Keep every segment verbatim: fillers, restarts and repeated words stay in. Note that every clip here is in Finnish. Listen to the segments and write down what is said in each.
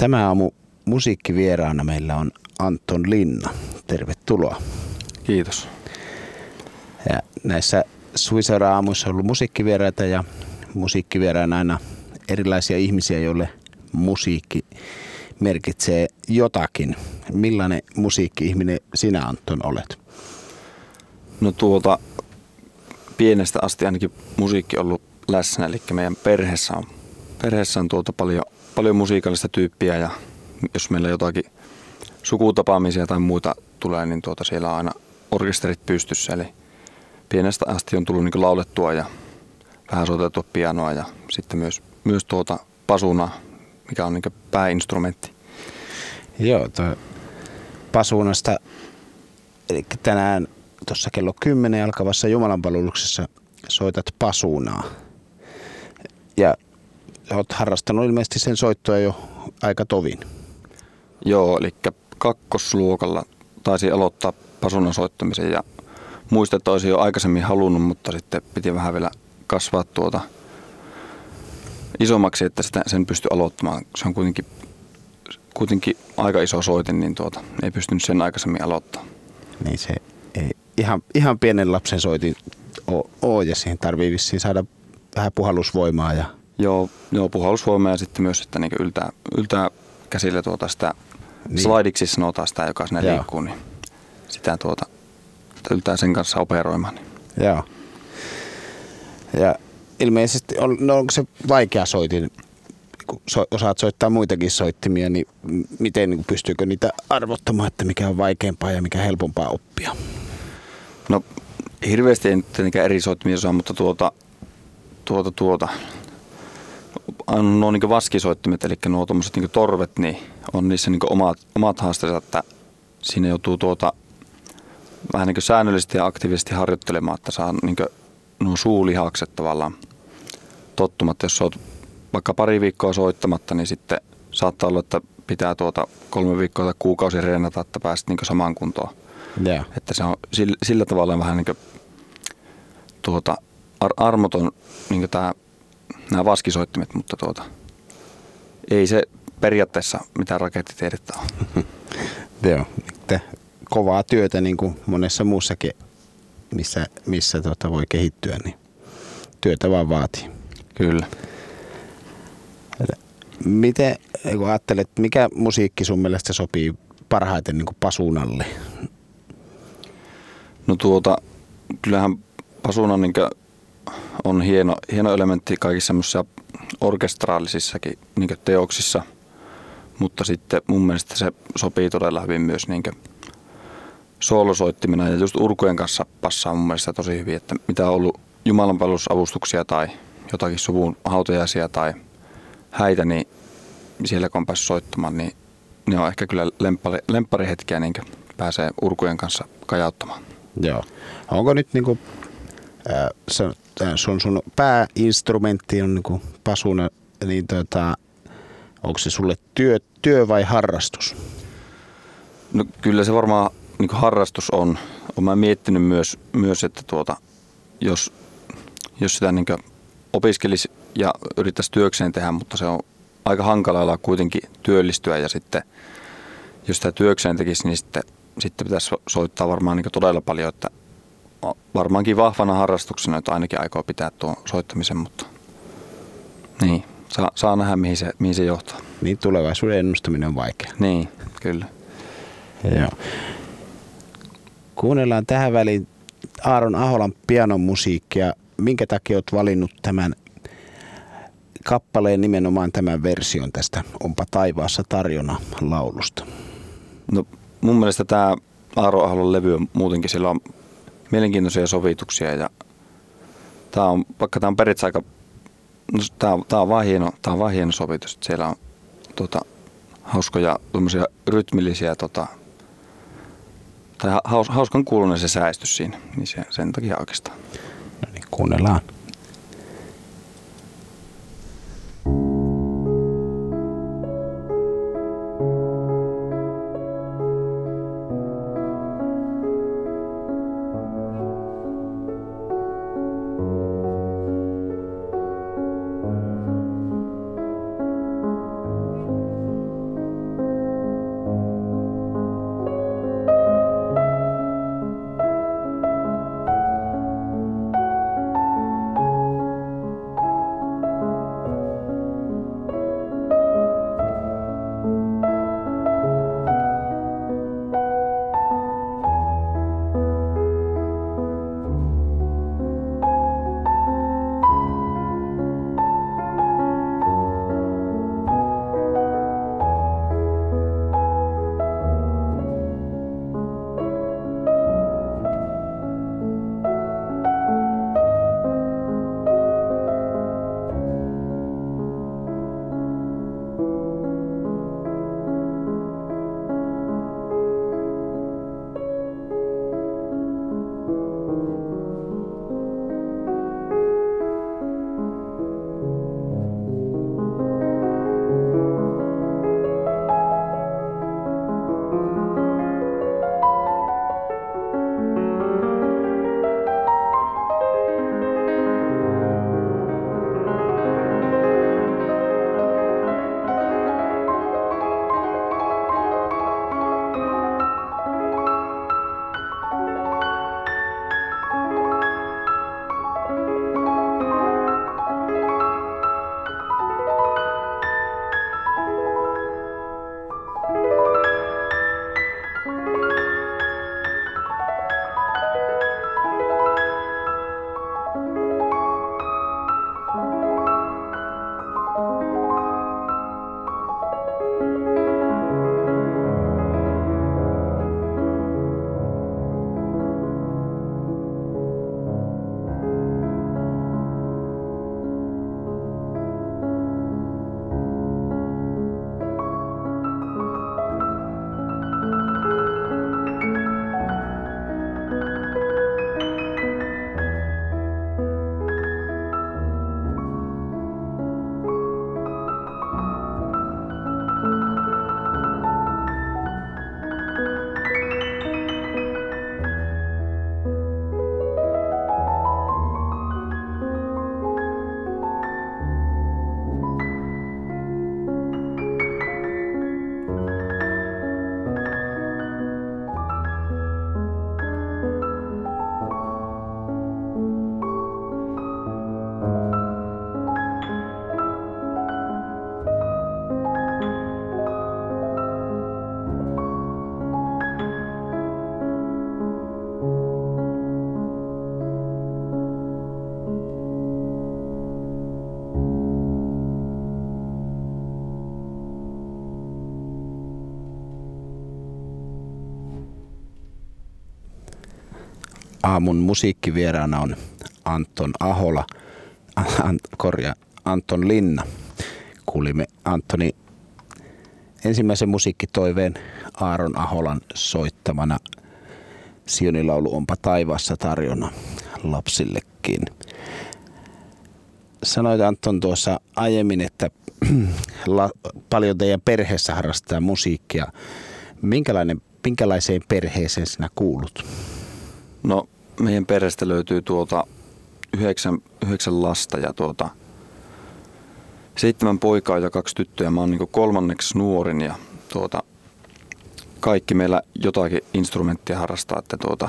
Tämä aamu musiikkivieraana meillä on Anton Linna. Tervetuloa. Kiitos. Ja näissä Suviseura-aamuissa on ollut musiikkivieraita ja musiikkivieraana aina erilaisia ihmisiä, joille musiikki merkitsee jotakin. Millainen musiikki-ihminen sinä, Anton, olet? No tuota, pienestä asti ainakin musiikki on ollut läsnä, eli meidän perheessä on, perheessä on tuota paljon, paljon musiikallista tyyppiä ja jos meillä jotakin sukutapaamisia tai muita tulee, niin tuota siellä on aina orkesterit pystyssä, eli pienestä asti on tullut niin laulettua ja vähän soitettua pianoa ja sitten myös, myös tuota pasunaa, mikä on niin pääinstrumentti. Joo, tuo pasunasta, eli tänään tuossa kello kymmenen alkavassa jumalanpalveluksessa soitat pasunaa. Ja olet harrastanut ilmeisesti sen soittoa jo aika tovin. Joo, eli kakkosluokalla taisin aloittaa pasunan soittamisen ja muistan, että olisin jo aikaisemmin halunnut, mutta sitten piti vähän vielä kasvaa tuota isommaksi, että sitä, sen pystyi aloittamaan. Se on kuitenkin, kuitenkin aika iso soitin, niin tuota, ei pystynyt sen aikaisemmin aloittamaan. Niin se ei ihan, ihan pienen lapsen soitin ole ja siihen tarvii vissiin saada vähän puhallusvoimaa. Ja... Joo, joo, puhallusvoimaa ja sitten myös, että niin yltää, yltää käsillä tuota sitä, niin. Slidiksi sanotaan sitä, joka sinne joo. liikkuu, niin sitä tuota, yltää sen kanssa operoimaan. Niin. Joo. Ja ilmeisesti, on, no onko se vaikea soitin, kun so, osaat soittaa muitakin soittimia, niin miten niin pystyykö niitä arvottamaan, että mikä on vaikeampaa ja mikä helpompaa oppia? No hirveästi ei nyt tietenkään eri soittimia saa, mutta tuota, tuota, tuota, nuo niin vaskisoittimet, eli nuo tuommoiset niin torvet, niin on niissä niin omat, omat haasteensa, että siinä joutuu tuota, vähän niin säännöllisesti ja aktiivisesti harjoittelemaan, että saa niin nuo suulihakset tavallaan tottumatta. Jos olet vaikka pari viikkoa soittamatta, niin sitten saattaa olla, että pitää tuota kolme viikkoa tai kuukausi reenata, että pääset niin samaan kuntoon. Yeah. Että se on sillä, sillä tavalla vähän niin tuota, ar- armoton niin tämä nämä vaskisoittimet, mutta tuota, ei se periaatteessa mitään rakettitiedettä ole. Joo, kovaa työtä niin kuin monessa muussakin, missä, missä tuota voi kehittyä, niin työtä vaan vaatii. Kyllä. Miten, kun ajattelet, mikä musiikki sun mielestä sopii parhaiten niin kuin pasunalle? No tuota, kyllähän pasuna niin on hieno, hieno elementti kaikissa semmoisissa orkestraalisissakin niin teoksissa, mutta sitten mun mielestä se sopii todella hyvin myös niin soolosoittimena ja just urkujen kanssa passaa mun mielestä tosi hyvin, että mitä on ollut jumalanpalvelusavustuksia tai jotakin suvun hautajaisia tai häitä, niin siellä kun on päässyt soittamaan, niin ne on ehkä kyllä lemppari, lempparihetkiä, niin pääsee urkujen kanssa kajauttamaan. Joo. Onko nyt niin kuin, äh, sun, sun pääinstrumentti on niin kuin pasuna, niin tota, onko se sulle työ, työ vai harrastus? No kyllä se varmaan niin kuin harrastus on. Olen mä miettinyt myös, myös että tuota, jos, jos sitä niin kuin opiskelisi ja yrittäisi työkseen tehdä, mutta se on aika hankala kuitenkin työllistyä ja sitten jos sitä työkseen tekisi, niin sitten, sitten pitäisi soittaa varmaan niin kuin todella paljon, että varmaankin vahvana harrastuksena, että ainakin aikoo pitää tuon soittamisen, mutta niin, saa, saa nähdä mihin se, mihin se johtaa. Niin, tulevaisuuden ennustaminen on vaikea. Niin, kyllä. Joo. Kuunnellaan tähän väliin Aaron Aholan pianon musiikkia. Minkä takia olet valinnut tämän kappaleen, nimenomaan tämän version tästä Onpa taivaassa tarjona laulusta? No mun mielestä tämä Aaron Aholan levy on muutenkin, sillä on mielenkiintoisia sovituksia ja tämä on, vaikka tämä on periaatteessa aika, no tämä on, tämä on vaan hieno, tämä on vaan hieno sovitus, että siellä on tota, hauskoja tuommoisia rytmillisiä tota, tai haus, hauskan kuulunen se säestys siinä, niin se, sen takia oikeastaan. No niin, kuunnellaan. aamun musiikkivieraana on Anton Ahola, An, korja, Anton Linna. Kuulimme Antoni ensimmäisen musiikkitoiveen Aaron Aholan soittamana Sionilaulu onpa taivaassa tarjona lapsillekin. Sanoit Anton tuossa aiemmin, että la, paljon teidän perheessä harrastaa musiikkia. Minkälainen, minkälaiseen perheeseen sinä kuulut? No meidän perheestä löytyy tuota yhdeksän, yhdeksän lasta ja tuota seitsemän poikaa ja kaksi tyttöä. Mä oon niin kolmanneksi nuorin ja tuota, kaikki meillä jotakin instrumenttia harrastaa. Että tuota,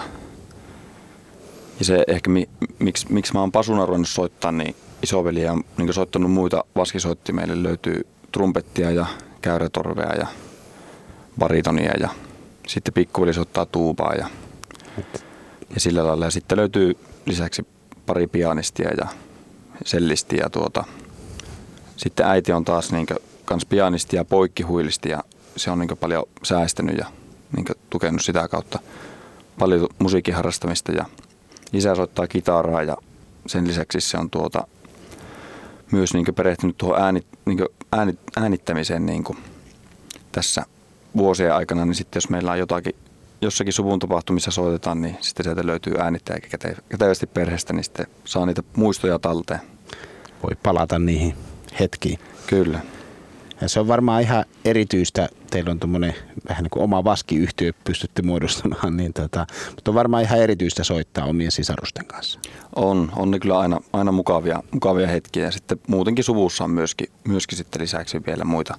ja se ehkä mi, miksi, miksi mä oon pasuna ruvennut soittaa, niin isoveli on niin soittanut muita vaskisoittimia. Meille löytyy trumpettia ja käyrätorvea ja baritonia ja sitten pikkuveli soittaa tuubaa ja, ja sillä lailla. Ja sitten löytyy lisäksi pari pianistia ja sellisti ja tuota, sitten äiti on taas niin kans pianisti ja poikkihuilisti ja se on niin paljon säästänyt ja niin tukenut sitä kautta paljon musiikin harrastamista ja isä soittaa kitaraa ja sen lisäksi se on tuota myös niin perehtynyt tuohon ääni, niin ääni, äänittämiseen niin tässä vuosien aikana, niin sitten jos meillä on jotakin, jossakin suvun tapahtumissa soitetaan, niin sitten sieltä löytyy äänittäjä kätevästi perheestä, niin sitten saa niitä muistoja talteen. Voi palata niihin hetkiin. Kyllä. Ja se on varmaan ihan erityistä, teillä on tuommoinen vähän niin kuin oma vaskiyhtiö pystytte muodostamaan, niin tota, mutta on varmaan ihan erityistä soittaa omien sisarusten kanssa. On, on ne kyllä aina, aina mukavia, mukavia hetkiä ja sitten muutenkin suvussa on myöskin, myöskin sitten lisäksi vielä muita,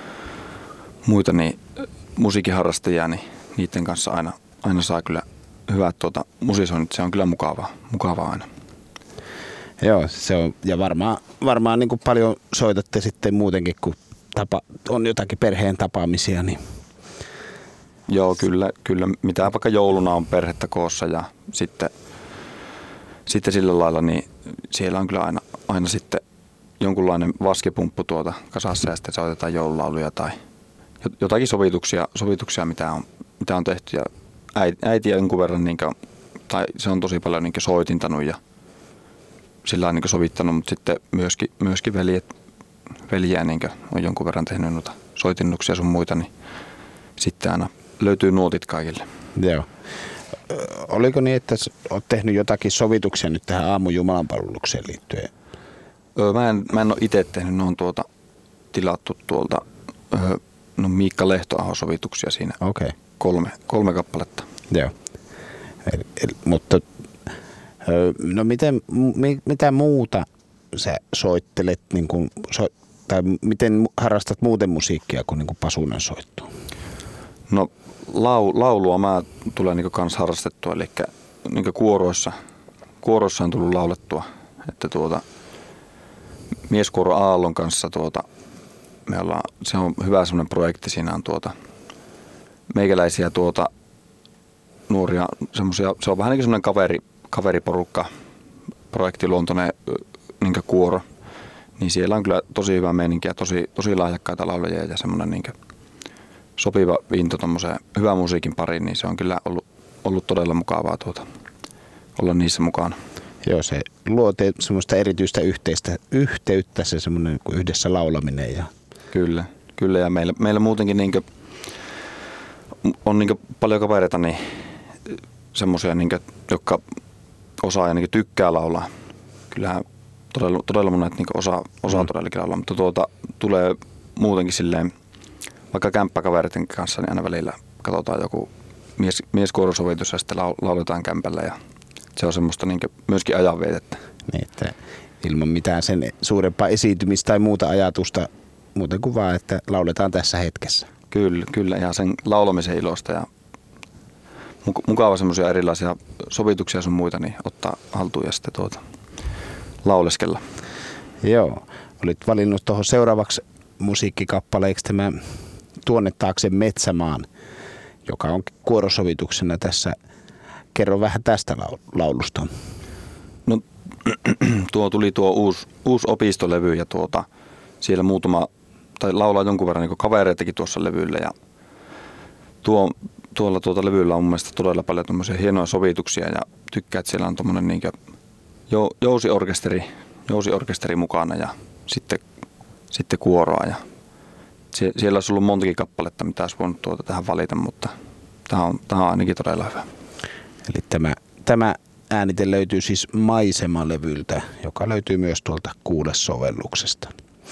muita niin, musiikinharrastajia, niin niiden kanssa aina, aina saa kyllä hyvät tuota, musisoinnit, se on kyllä mukavaa, mukavaa aina. Joo, se on, ja varmaan, varmaan niin kuin paljon soitatte sitten muutenkin, kun tapa, on jotakin perheen tapaamisia. Niin. Joo, kyllä, kyllä. Mitä vaikka jouluna on perhettä koossa ja sitten, sitten sillä lailla, niin siellä on kyllä aina, aina sitten jonkunlainen vaskipumppu tuota kasassa ja sitten soitetaan joululauluja tai jotakin sovituksia, sovituksia mitä, on, mitä on tehty. Ja äiti jonkun verran, niin kuin, tai se on tosi paljon niin kuin soitintanut ja sillä on niin sovittanut, mutta sitten myöskin, myöskin veljet, veljiä niin on jonkun verran tehnyt noita soitinnuksia sun muita, niin sitten aina löytyy nuotit kaikille. Joo. Oliko niin, että olet tehnyt jotakin sovituksia nyt tähän aamun jumalanpalvelukseen liittyen? Öö, mä, en, mä en ole itse tehnyt, ne on tuolta tilattu tuolta öö, no Miikka Lehtoahon sovituksia siinä. Okay. Kolme, kolme kappaletta. Joo. Eli, eli, mutta no miten, mi, mitä muuta sä soittelet, niin kuin, so, tai miten harrastat muuten musiikkia kuin, niin kuin pasunan soittoa? No lau, laulua mä tulen niin kanssa harrastettua, eli niin kuoroissa, kuoroissa on tullut laulettua, että tuota, mieskuoro Aallon kanssa tuota, me ollaan, se on hyvä semmoinen projekti, siinä on tuota, meikäläisiä tuota, nuoria, semmoisia, se on vähän niin kuin semmoinen kaveri, kaveriporukka, projektiluontoinen niin kuoro, niin siellä on kyllä tosi hyvä meininki ja tosi, tosi lahjakkaita laulajia ja semmoinen niin sopiva into tommoseen hyvän musiikin pariin, niin se on kyllä ollut, ollut todella mukavaa tuota, olla niissä mukana. Joo, se luo semmoista erityistä yhteistä, yhteyttä, se semmoinen niin yhdessä laulaminen. Ja... Kyllä, kyllä ja meillä, meillä muutenkin niin kuin, on niin paljon kavereita, niin semmoisia, niin jotka osaa ja niin tykkää laulaa. Kyllähän todella, todella monet niin osaa, osaa mm. todellakin laulaa, mutta tuota, tulee muutenkin silleen, vaikka kämppäkavereiden kanssa, niin aina välillä katsotaan joku mies, mieskuorosovitus ja sitten lauletaan kämpällä ja se on semmoista niin myöskin ajanvietettä. Niin, että ilman mitään sen suurempaa esiintymistä tai muuta ajatusta, muuten kuin vaan, että lauletaan tässä hetkessä. Kyllä, kyllä ja sen laulamisen ilosta ja mukava semmoisia erilaisia sovituksia sun muita, niin ottaa haltuun ja sitten tuota, lauleskella. Joo, olit valinnut tuohon seuraavaksi musiikkikappaleeksi tämä Tuonne taakse metsämaan, joka on kuorosovituksena tässä. Kerro vähän tästä laulusta. No tuo tuli tuo uusi, uusi opistolevy ja tuota, siellä muutama, tai laulaa jonkun verran niin kavereitakin tuossa levyllä ja tuo tuolla tuota levyllä on mun mielestä todella paljon tommosia hienoja sovituksia ja tykkää, että siellä on tommonen niinkö jousiorkesteri, jousiorkesteri mukana ja sitten, sitten kuoroa. Ja sie, siellä olisi ollut montakin kappaletta, mitä olisi voinut tuota tähän valita, mutta tämä on, tämä on ainakin todella hyvä. Eli tämä, tämä äänite löytyy siis Maisema-levyltä, joka löytyy myös tuolta Kuule-sovelluksesta.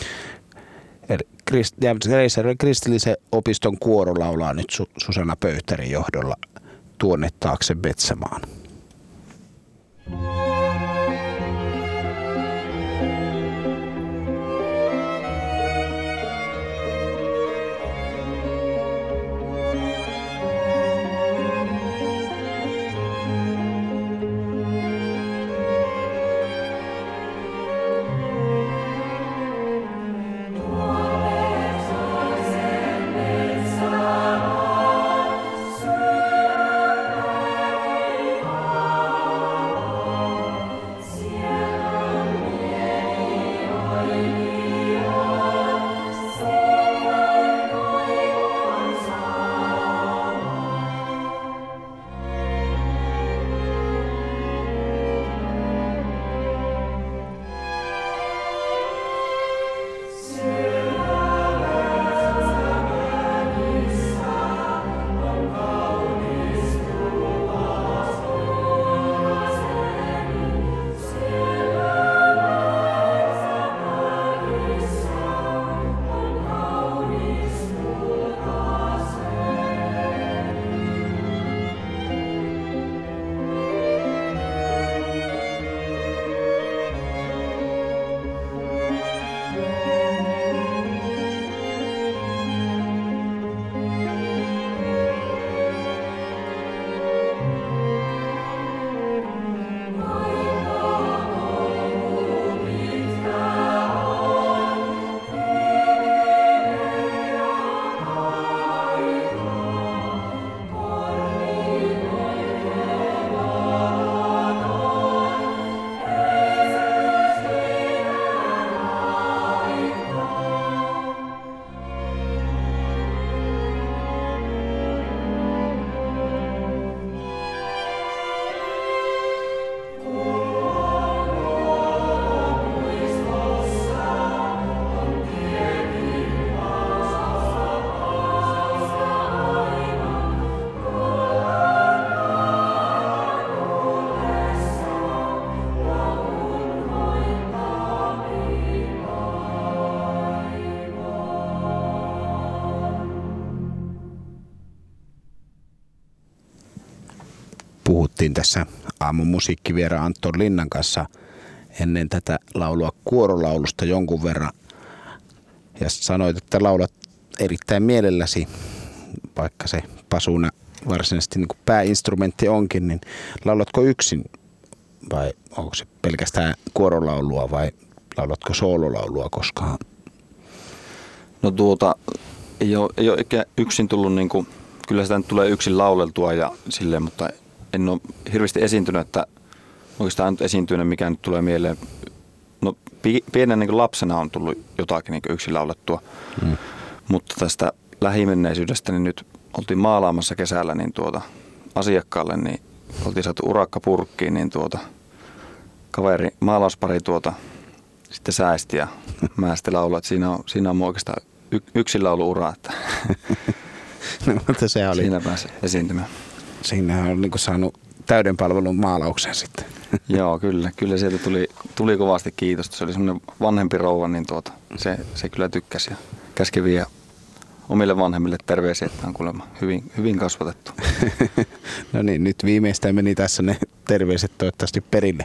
Reisjärven kristillisen opiston kuoro laulaa nyt Susanna Pöyhtärin johdolla Tuonne taakse Betsamaan. Puhuttiin tässä aamun musiikkiviera Anton Linnan kanssa ennen tätä laulua kuorolaulusta jonkun verran. Ja sanoit, että laulat erittäin mielelläsi, vaikka se pasuna varsinaisesti niin kuin pääinstrumentti onkin, niin laulatko yksin vai onko se pelkästään kuorolaulua vai laulatko soololaulua koskaan? No tuota, ei ole, ei ole yksin tullut, niin kuin, kyllä sitä nyt tulee yksin lauleltua ja silleen, mutta en ole hirveästi esiintynyt, että oikeastaan nyt esiintynyt, mikä nyt tulee mieleen. No pienen niin kuin lapsena on tullut jotakin niin kuin yksin laulettua, mm. mutta tästä lähimenneisyydestä niin nyt oltiin maalaamassa kesällä niin tuota, asiakkaalle, niin oltiin saatu urakka purkkiin, niin tuota, kaveri, maalauspari tuota, sitten säästi ja mä sitten laulan, että siinä on, siinä on mun oikeastaan y- yksin laulu-ura, että no, mutta se oli, siinä pääsi esiintymään. Siinähän on niin kuin saanut täyden palvelun maalauksen sitten. Joo, kyllä. Kyllä sieltä tuli, tuli kovasti kiitosta. Se oli semmoinen vanhempi rouva, niin tuota, se, se kyllä tykkäsi ja käski vie omille vanhemmille terveisiä, että on kuulemma hyvin, hyvin kasvatettu. No niin, nyt viimeistään meni tässä ne terveiset toivottavasti perille.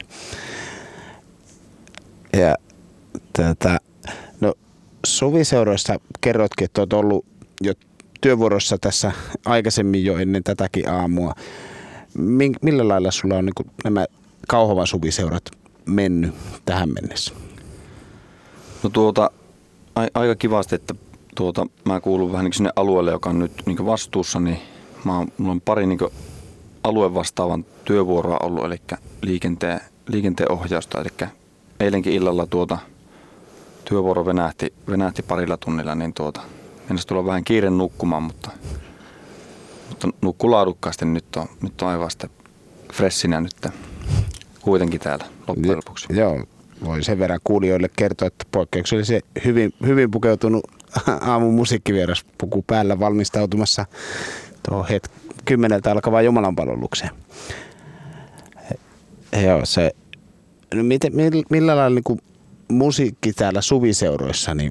Ja tätä, no suviseuroissa kerrotkin, että olet ollut jo työvuorossa tässä aikaisemmin jo ennen tätäkin aamua. Millä lailla sulla on niin kuin nämä Kauhavan suviseurat mennyt tähän mennessä? No tuota, a- aika kivasti, että tuota, mä kuulun vähän niin sinne alueelle, joka on nyt niin vastuussa, niin mä oon, mulla on pari niin alueen vastaavan työvuoroa ollut, eli liikenteen, liikenteen ohjausta, eli eilenkin illalla tuota työvuoro venähti, venähti parilla tunnilla, niin tuota, mennessä tulla vähän kiire nukkumaan, mutta mutta nukkuu laadukkaasti, niin nyt on, nyt on aivan sitten freshinä nyt kuitenkin täällä loppujen lopuksi. Joo, voi sen verran kuulijoille kertoa, että poikkeuksellisen hyvin, hyvin pukeutunut aamun musiikkivieras puku päällä valmistautumassa tuohon het- kymmeneltä alkavaan jumalanpalvelukseen. Joo, se, no miten, millä lailla niin kuin musiikki täällä suviseuroissa, niin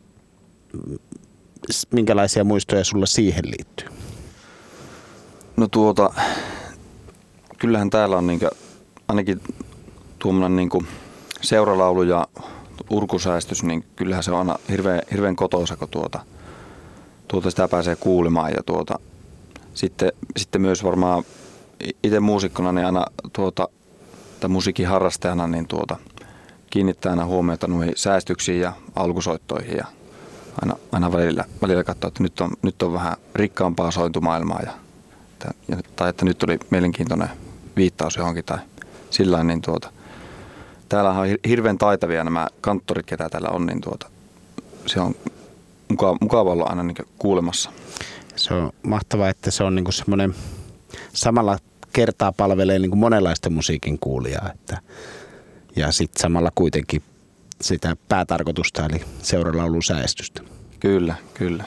minkälaisia muistoja sulla siihen liittyy? No tuota, kyllähän täällä on niinkö, ainakin tuommoinen niinkö seuralaulu ja urkusäästys, niin kyllähän se on aina hirveän, hirveän kotoisa, kun tuota, tuota sitä pääsee kuulemaan. Ja tuota, sitten, sitten myös varmaan itse muusikkona niin aina tuota, tai musiikin harrastajana niin tuota, kiinnittää aina huomiota noihin säästyksiin ja alkusoittoihin ja aina, aina välillä, välillä katsoa, että nyt on, nyt on vähän rikkaampaa sointumaailmaa ja, ja, tai että nyt oli mielenkiintoinen viittaus johonkin tai sillä niin tuota, täällä on hirveän taitavia nämä kanttorit, ketä täällä on, niin tuota, se on mukava, mukava olla aina niin kuulemassa. Se on mahtavaa, että se on niin semmoinen samalla kertaa palvelee niin monenlaista musiikin kuulijaa. Että, ja sitten samalla kuitenkin sitä päätarkoitusta, eli seuralaulun säästystä. Kyllä, kyllä.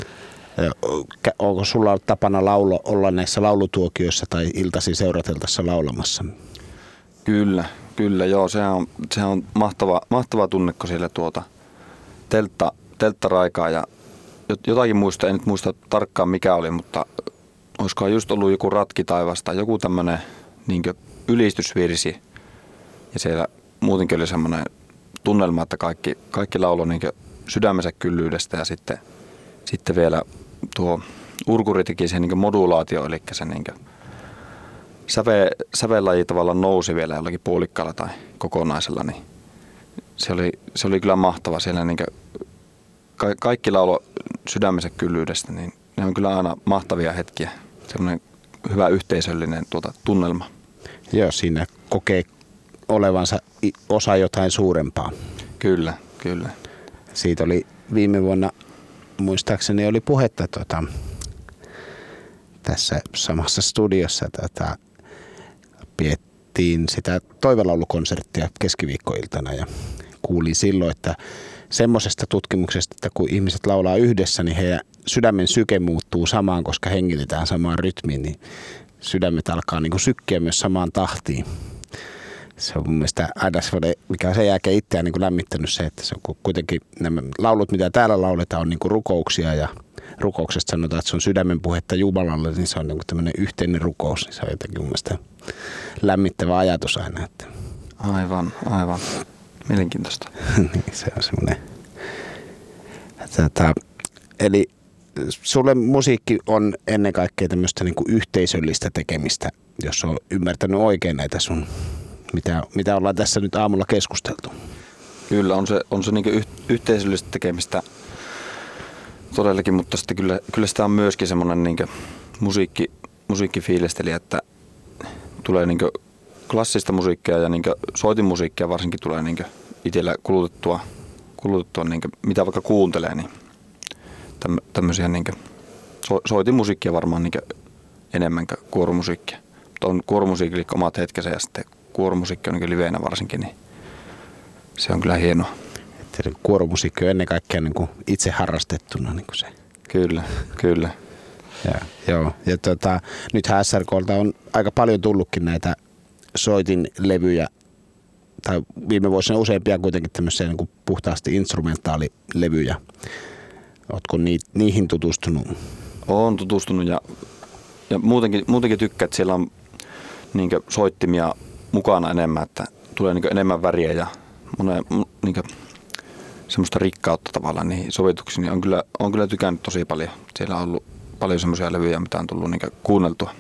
Onko sulla ollut tapana laulo, olla näissä laulutuokioissa tai iltaisin seurateltassa laulamassa? Kyllä, kyllä joo. Sehän on, sehän on mahtava, mahtava tunne, kun siellä tuota teltta, telttaraikaa ja jotakin muista, en nyt muista tarkkaan mikä oli, mutta olisikohan just ollut joku Ratki taivasta, joku tämmöinen niin ylistysvirsi ja siellä muutenkin oli semmoinen tunnelma, että kaikki, kaikki lauloi niin sydämensä kyllyydestä ja sitten, sitten vielä tuo urkuri teki sen niin modulaatio, eli se niin säve, sävelaji tavallaan nousi vielä jollakin puolikkaalla tai kokonaisella, niin se oli, se oli kyllä mahtava siellä niin ka, kaikki laulo sydämensä kyllyydestä, niin ne on kyllä aina mahtavia hetkiä, semmoinen hyvä yhteisöllinen tuota, tunnelma. Joo, siinä kokee olevansa osa jotain suurempaa. Kyllä, kyllä. Siitä oli viime vuonna, muistaakseni oli puhetta tuota, tässä samassa studiossa. Tuota, piettiin sitä toivelaulukonserttia keskiviikkoiltana ja kuulin silloin, että semmoisesta tutkimuksesta, että kun ihmiset laulaa yhdessä, niin heidän sydämen syke muuttuu samaan, koska hengitetään samaan rytmiin, niin sydämet alkaa niin kuin sykkiä myös samaan tahtiin. Se on mun mielestä aina semmoinen, mikä on sen jälkeen itseään niin kuin lämmittänyt se, että se on kuitenkin nämä laulut, mitä täällä lauletaan, on niin kuin rukouksia ja rukouksesta sanotaan, että se on sydämen puhetta Jumalalle, niin se on niin kuin tämmöinen yhteinen rukous, niin se on jotenkin mun mielestä lämmittävä ajatus aina. Että. Aivan, aivan. Mielenkiintoista. Niin, se on semmoinen. Tätä, eli sulle musiikki on ennen kaikkea tämmöistä niin kuin yhteisöllistä tekemistä, jos on ymmärtänyt oikein näitä sun, mitä, mitä ollaan tässä nyt aamulla keskusteltu. Kyllä, on se, on se niin kuin yhteisöllistä tekemistä todellakin, mutta sitten kyllä, kyllä sitä on myöskin semmoinen niin kuin musiikki, musiikkifiilistelijä, että tulee niin kuin klassista musiikkia ja niin kuin soitinmusiikkia varsinkin tulee niin kuin itsellä kulutettua, kulutettua niin kuin mitä vaikka kuuntelee, niin tämmöisiä niin kuin so, soitinmusiikkia varmaan niin kuin enemmän kuin kuoromusiikkia. Mutta on kuoromusiikille omat hetkensä ja sitten kuoromusiikki on niin kuin liveenä varsinkin, niin se on kyllä hienoa. Että kuoromusiikki on ennen kaikkea niin kuin itse harrastettuna niin kuin se. Kyllä, kyllä. Ja, joo. Ja tota, nythän S R K:lta on aika paljon tullutkin näitä soitinlevyjä, tai viime vuosina useampia kuitenkin tämmöisiä niin kuin puhtaasti instrumentaalilevyjä. Ootko ni, niihin tutustunut? Olen tutustunut ja, ja muutenkin, muutenkin tykkään, että siellä on niin kuin soittimia mukana enemmän, että tulee niin kuin enemmän väriä ja monen, niin kuin semmoista rikkautta tavallaan niihin sovituksiin. Niin on kyllä, on kyllä tykännyt tosi paljon. Siellä on ollut paljon semmoisia levyjä, mitä on tullut niin kuin kuunneltua.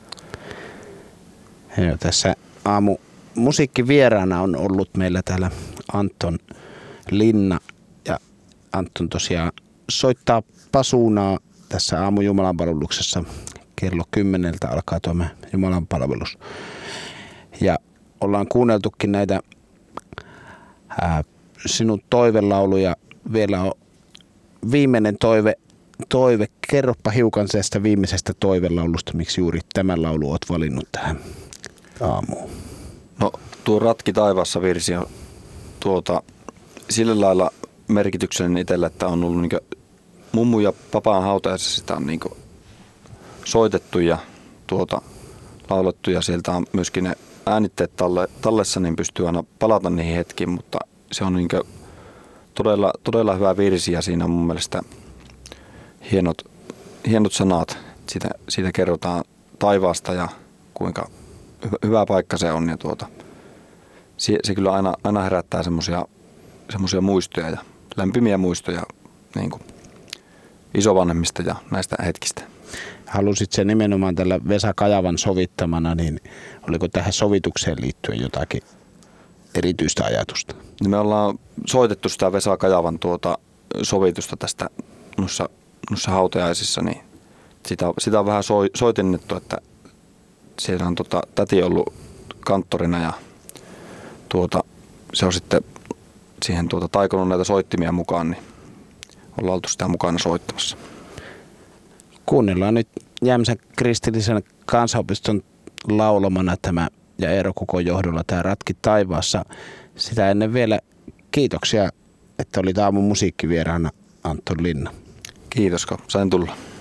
Joo, tässä aamu musiikkivieraana on ollut meillä täällä Anton Linna. Ja Anton tosiaan soittaa pasuunaa tässä aamu Jumalanpalveluksessa. Kello kymmeneltä alkaa tuo Jumalanpalvelus. Ja ollaan kuunneltukin näitä ää, sinun toivelauluja. Vielä on viimeinen toive toive. Kerropa hiukan tästä viimeisestä toivelaulusta, miksi juuri tämän laulu olet valinnut tähän aamuun. No tuo Ratki taivaassa virsi on tuota, sillä lailla merkityksellinen itsellä, että on ollut niin mummu ja papaan hautajaisessa sitä on niin soitettu ja tuota, laulettu ja sieltä on myöskin ne äänitteet talle, tallessa, niin pystyy aina palata niihin hetkiin, mutta se on niin todella, todella hyvä virsi ja siinä on mun mielestä hienot, hienot sanat. Siitä, siitä kerrotaan taivaasta ja kuinka hyvä, hyvä paikka se on ja tuota, se, se kyllä aina, aina herättää semmoisia semmoisia muistoja ja lämpimiä muistoja niin kuin isovanhemmista ja näistä hetkistä. Halusit sen nimenomaan tällä Vesa Kajavan sovittamana, niin oliko tähän sovitukseen liittyen jotakin erityistä ajatusta? Me ollaan soitettu sitä Vesa Kajavan tuota sovitusta tästä noissa, noissa hautajaisissa, niin sitä, sitä on vähän so, soitennettu, että siellä on tota, täti ollut kanttorina ja tuota, se on sitten siihen tuota, taikonut näitä soittimia mukaan, niin ollaan oltu sitä mukana soittamassa. Kuunnellaan nyt Jämsän kristillisen kansanopiston laulamana tämä ja Eero Kukon johdolla tämä Ratki taivaassa. Sitä ennen vielä kiitoksia, että olit aamun musiikkivieraana, Anton Linna. Kiitos, kun sain tulla.